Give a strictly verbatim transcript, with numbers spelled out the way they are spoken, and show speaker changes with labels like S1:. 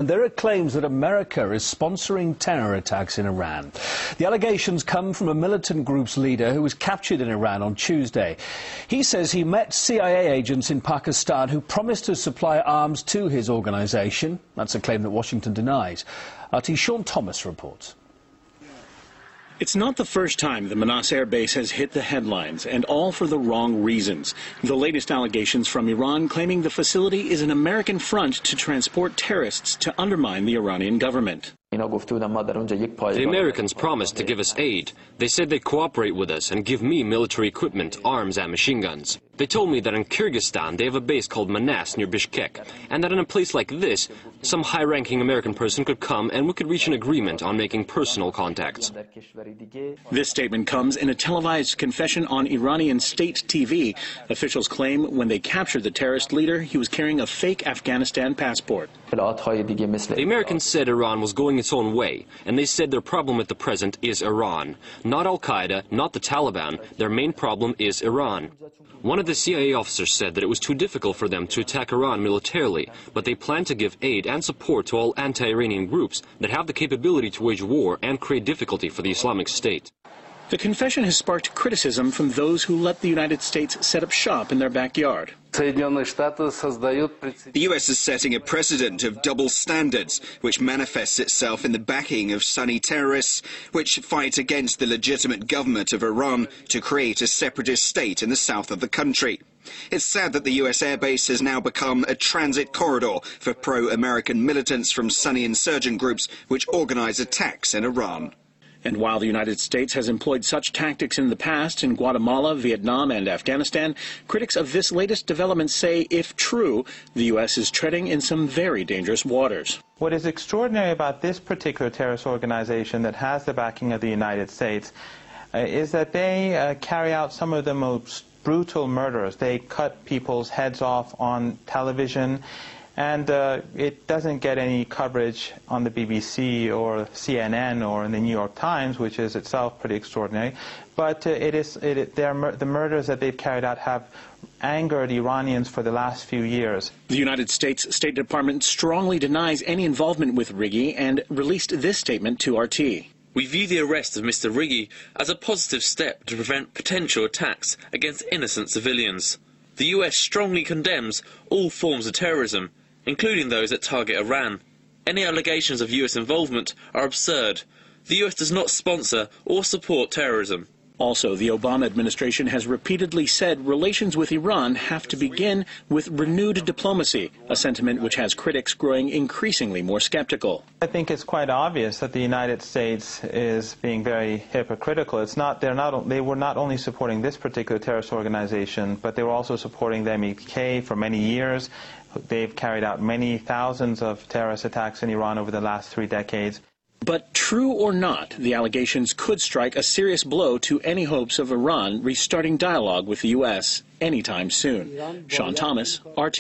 S1: There are claims that America is sponsoring terror attacks in Iran. The allegations come from a militant group's leader who was captured in Iran on Tuesday. He says he met C I A agents in Pakistan who promised to supply arms to his organisation. That's a claim that Washington denies. R T Sean Thomas reports.
S2: It's not the first time the Manas Air Base has hit the headlines, and all for the wrong reasons. The latest allegations from Iran claiming the facility is an American front to transport terrorists to undermine the Iranian government.
S3: The Americans promised to give us aid. They said they'd cooperate with us and give me military equipment, arms and machine guns. They told me that in Kyrgyzstan they have a base called Manas near Bishkek, and that in a place like this, some high-ranking American person could come and we could reach an agreement on making personal contacts.
S2: This statement comes in a televised confession on Iranian state T V. Officials claim when they captured the terrorist leader, he was carrying a fake Afghanistan passport.
S3: The Americans said Iran was going its own way, and they said their problem at the present is Iran. Not Al-Qaeda, not the Taliban. Their main problem is Iran. One of the C I A officers said that it was too difficult for them to attack Iran militarily, but they plan to give aid and support to all anti-Iranian groups that have the capability to wage war and create difficulty for the Islamic State.
S2: The confession has sparked criticism from those who let the United States set up shop in their backyard.
S4: The U S is setting a precedent of double standards, which manifests itself in the backing of Sunni terrorists, which fight against the legitimate government of Iran to create a separatist state in the south of the country. It's sad that the U S airbase has now become a transit corridor for pro-American militants from Sunni insurgent groups which organize attacks in Iran.
S2: And while the United States has employed such tactics in the past in Guatemala, Vietnam, and Afghanistan, critics of this latest development say, if true, the U S is treading in some very dangerous waters.
S5: What is extraordinary about this particular terrorist organization that has the backing of the United States uh, is that they uh, carry out some of the most brutal murders. They cut people's heads off on television. And uh, it doesn't get any coverage on the B B C or C N N or in the New York Times, which is itself pretty extraordinary. But uh, it is, it, it, mur the murders that they've carried out have angered Iranians for the last few years.
S2: The United States State Department strongly denies any involvement with Righi and released this statement to R T.
S6: We view the arrest of Mister Righi as a positive step to prevent potential attacks against innocent civilians. The U S strongly condemns all forms of terrorism, including those that target Iran. Any allegations of U S involvement are absurd. The U S does not sponsor or support terrorism.
S2: Also, the Obama administration has repeatedly said relations with Iran have to begin with renewed diplomacy, a sentiment which has critics growing increasingly more skeptical.
S5: I think it's quite obvious that the United States is being very hypocritical. It's not, they're not, they were not only supporting this particular terrorist organization, but they were also supporting the M E K for many years. They've carried out many thousands of terrorist attacks in Iran over the last three decades.
S2: But true or not, the allegations could strike a serious blow to any hopes of Iran restarting dialogue with the U S anytime soon. Sean Thomas, R T.